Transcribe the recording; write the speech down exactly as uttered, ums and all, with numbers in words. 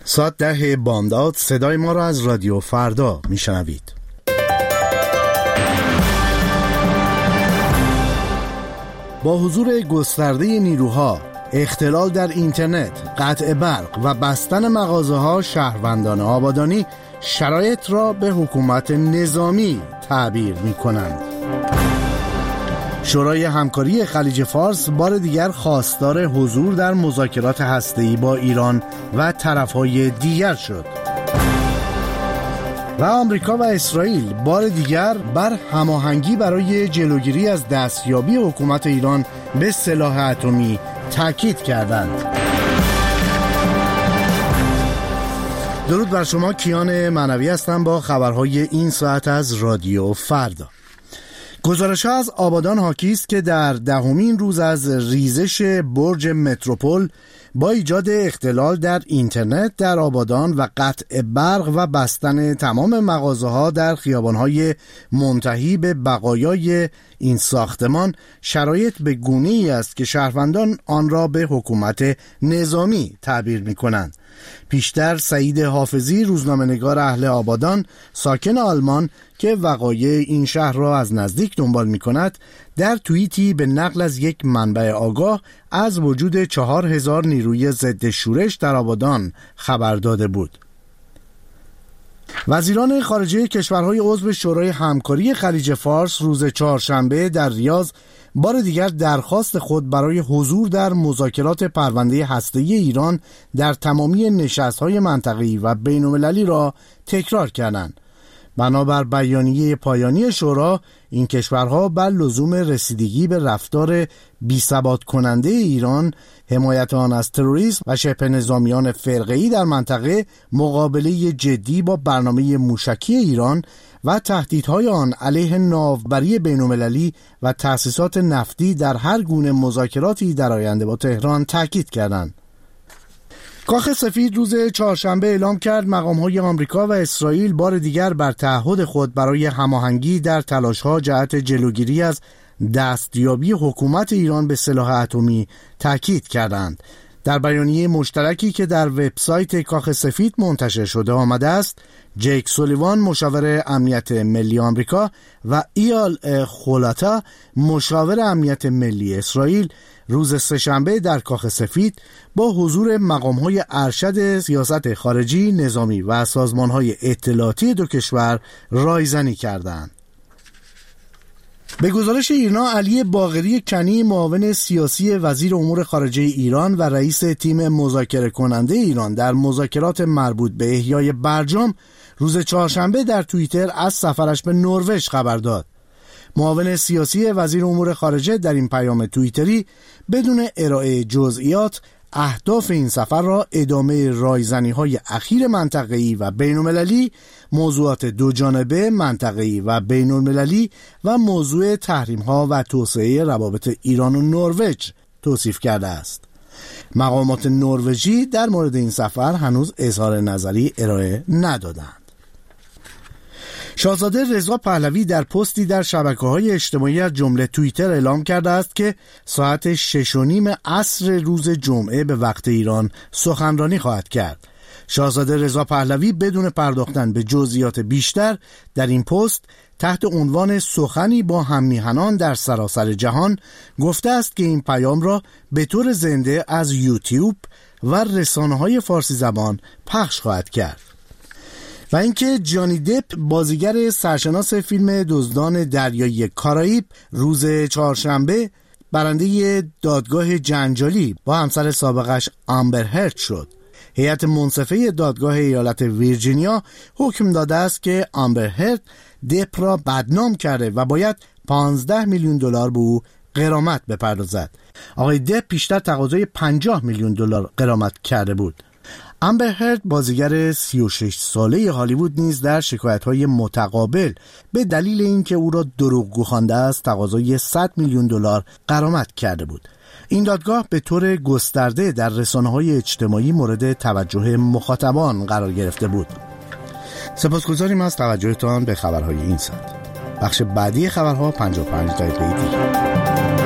ساعت ده بامداد صدای ما را از رادیو فردا میشنوید. با حضور گسترده نیروها، اختلال در اینترنت، قطع برق و بستن مغازه‌ها، شهروندان آبادانی شرایط را به حکومت نظامی تعبیر می‌کنند. شورای همکاری خلیج فارس بار دیگر خواستار حضور در مذاکرات هسته‌ای با ایران و طرف‌های دیگر شد. و آمریکا و اسرائیل بار دیگر بر هماهنگی برای جلوگیری از دستیابی حکومت ایران به سلاح اتمی تاکید کردند. درود بر شما، کیان معنوی هستم با خبرهای این ساعت از رادیو فردا. گزارش‌ها از آبادان حاکی است که در دهمین روز از ریزش برج متروپول با ایجاد اختلال در اینترنت در آبادان و قطع برق و بستن تمام مغازه‌ها در خیابان‌های منتهی به بقایای این ساختمان، شرایط به گونه‌ای است که شهروندان آن را به حکومت نظامی تعبیر می‌کنند. پیشتر سعید حافظی، روزنامه‌نگار اهل آبادان ساکن آلمان که وقایع این شهر را از نزدیک دنبال می‌کند، در توییتی به نقل از یک منبع آگاه از وجود چهار هزار نیروی ضد شورش در آبادان خبر داده بود. وزیران خارجه کشورهای عضو شورای همکاری خلیج فارس روز چهارشنبه در ریاض بار دیگر درخواست خود برای حضور در مذاکرات پرونده هسته‌ای ایران در تمامی نشست‌های منطقه‌ای و بین‌المللی را تکرار کردند. بنابر بیانیه پایانی شورا، این کشورها بر لزوم رسیدگی به رفتار بی‌ثبات کننده ایران، حمایت آن از تروریسم و شبه نظامیان فرقه‌ای در منطقه، مقابله جدی با برنامه موشکی ایران و تهدیدهای آن علیه ناوبری بین‌المللی و تأسیسات نفتی در هر گونه مذاکراتی در آینده با تهران تاکید کردند. کاخ سفید روز چهارشنبه اعلام کرد مقام‌های آمریکا و اسرائیل بار دیگر بر تعهد خود برای هماهنگی در تلاش‌ها جهت جلوگیری از دستیابی حکومت ایران به سلاح اتمی تاکید کردند. در بیانیه مشترکی که در وبسایت کاخ سفید منتشر شده آمده است، جیک سولیوان مشاور امنیت ملی آمریکا و ایال خولاتا مشاور امنیت ملی اسرائیل روز سه‌شنبه در کاخ سفید با حضور مقام‌های ارشد سیاست خارجی، نظامی و سازمان‌های اطلاعاتی دو کشور رایزنی کردند. به گزارش ایرنا، علی باقری کنی، معاون سیاسی وزیر امور خارجه ایران و رئیس تیم مذاکره کننده ایران در مذاکرات مربوط به احیای برجام، روز چهارشنبه در توییتر از سفرش به نروژ خبر داد. معاون سیاسی وزیر امور خارجه در این پیام توییتری بدون ارائه جزئیات اهداف این سفر را ادامه رایزنی‌های اخیر منطقه‌ای و بین‌المللی، موضوعات دو جانبه منطقه‌ای و بین‌المللی و موضوع تحریم‌ها و توسعه روابط ایران و نروژ توصیف کرده است. مقامات نروژی در مورد این سفر هنوز اظهار نظری ارائه ندادند. شاهزاده رضا پهلوی در پستی در شبکه‌های اجتماعی از جمله توییتر اعلام کرده است که ساعت شش و نیم عصر روز جمعه به وقت ایران سخنرانی خواهد کرد. شاهزاده رضا پهلوی بدون پرداختن به جزئیات بیشتر در این پست تحت عنوان سخنی با هم‌میهنان در سراسر جهان گفته است که این پیام را به طور زنده از یوتیوب و رسانه‌های فارسی زبان پخش خواهد کرد. و اینکه جانی دپ، بازیگر سرشناس فیلم دزدان دریایی کارائیب، روز چهارشنبه برنده دادگاه جنجالی با همسر سابقش آمبر هرد شد. هیئت منصفه دادگاه ایالت ویرجینیا حکم داده است که آمبر هرد دپ را بدنام کرده و باید پانزده میلیون دلار به او غرامت بپردازد. آقای دپ پیشتر تقاضای پنجاه میلیون دلار غرامت کرده بود. آمبر هرد، بازیگر سی و شش ساله هالیوود، نیز در شکایت‌های متقابل به دلیل اینکه او را دروغگو خوانده است تقاضای صد میلیون دلار غرامت کرده بود. این دادگاه به طور گسترده در رسانه‌های اجتماعی مورد توجه مخاطبان قرار گرفته بود. سپاسگزاریم از توجهتان به خبرهای این ساعت. بخش بعدی خبرها پنجاه و پنج دقیقه دیگر.